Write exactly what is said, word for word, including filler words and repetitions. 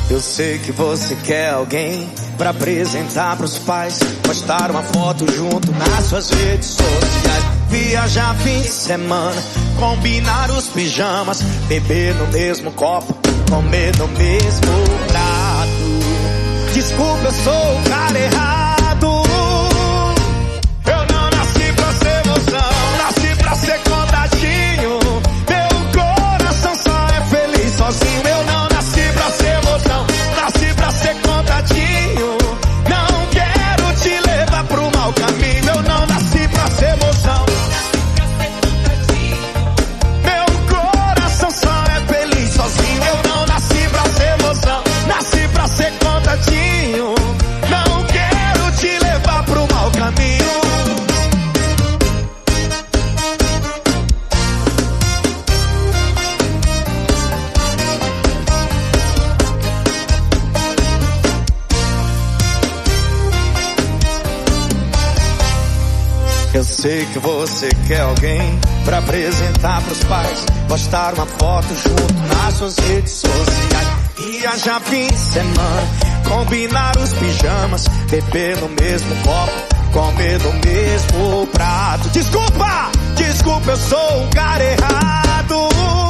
Eu sei que você quer alguém pra apresentar pros pais, postar uma foto junto nas suas redes sociais, viajar fim de semana, combinar os pijamas, beber no mesmo copo, comer no mesmo prato. Desculpa, eu sou o cara errado. Eu não nasci pra ser emoção, nasci pra ser contatinho. Meu coração só é feliz sozinho. Eu não nasci pra ser emoção, nasci pra ser contatinho. Não quero te levar pro mau caminho. Eu não nasci pra ser emoção, meu coração só é feliz sozinho. Eu não nasci pra ser emoção, nasci pra ser contatinho. Não quero te levar pro mau caminho. Eu sei que você quer alguém pra apresentar pros pais, postar uma foto junto nas suas redes sociais, viajar fim de semana, combinar os pijamas, beber no mesmo copo, comer no mesmo prato. Desculpa, desculpa, eu sou um cara errado.